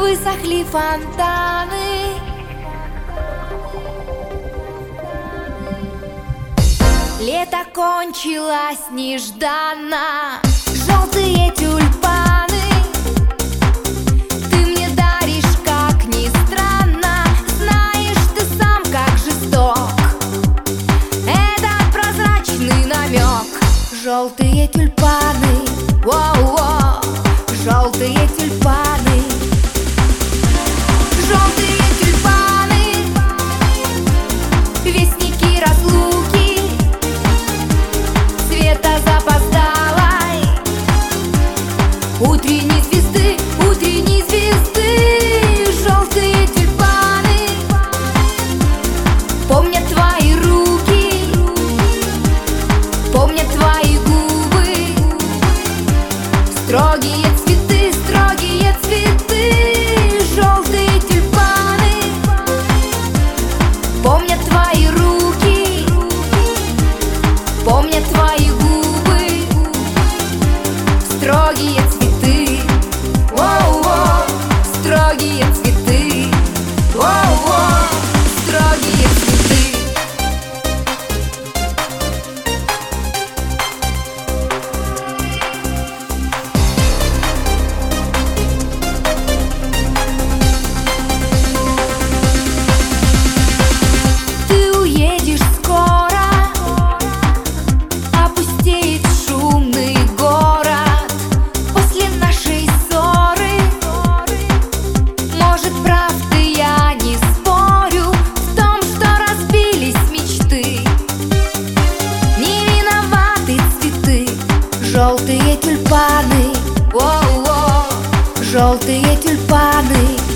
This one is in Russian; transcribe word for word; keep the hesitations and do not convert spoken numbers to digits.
высохли фонтаны. Лето кончилось нежданно. Желтые тюльпаны ты мне даришь, как ни странно. Знаешь ты сам, как жесток этот прозрачный намек. Желтые тюльпаны, воу-воу, желтые тюльпаны. Желтые тюльпаны, вестники разлуки, света запоздалой утренней звезды, утренней звезды. Желтые тюльпаны помнят твои руки, помнят твои губы. Строгие цветы, строгие цветы. Желтые тюльпаны помнят твои руки, помнят твои губы. Строгие цветы, воу-воу, строгие цветы, воу-воу, строгие цветы. Ты уедешь скоро, опустеет шумный город после нашей ссоры. Может, прав ты, я не спорю в том, что разбились мечты. Не виноваты цветы, желтые тюльпаны, воу-воу, желтые тюльпаны.